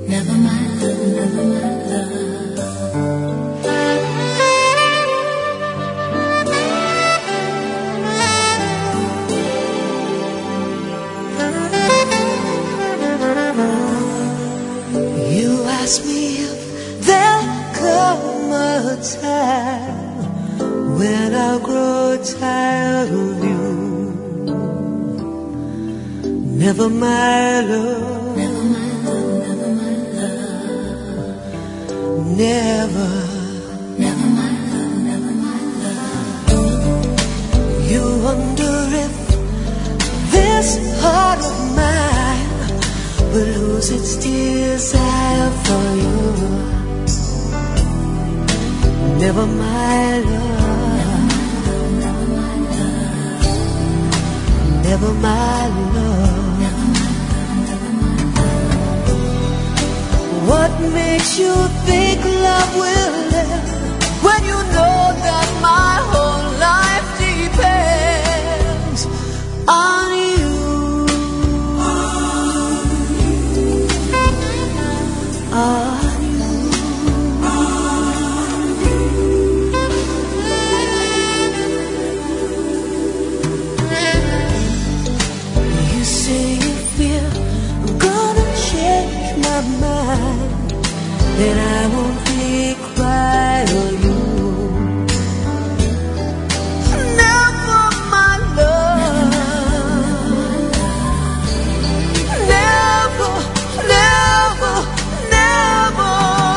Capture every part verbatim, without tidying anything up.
never my love, never my love. You ask me if there'll come a time when I'll grow tired of you. Never my love, never my love, never my love. Never, never my love, never my love. You wonder if this heart of mine will lose its desire for you. Never my love, never my love, never my love. What makes you think love will live when you know that my whole life depends on you? On you. You say you feel I'm gonna change my mind, then I won't be quiet on you. Never my love, never, never, never.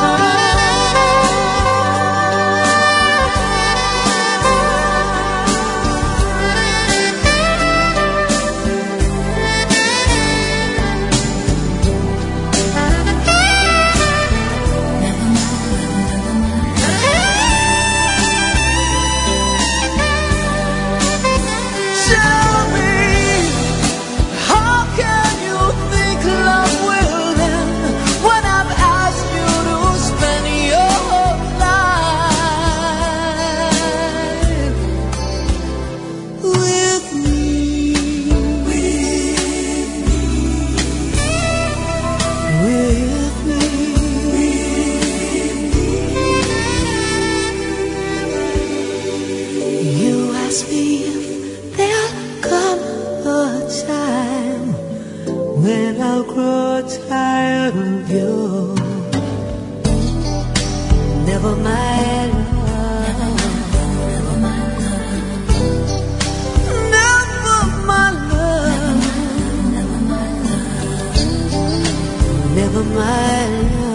Tell me, how can you think love will end when I've asked you to spend your whole life with me? With me, with me. You ask me if there'll come a time when I'll grow tired of you. Never my love, never my love, never my love, never my love, never my love.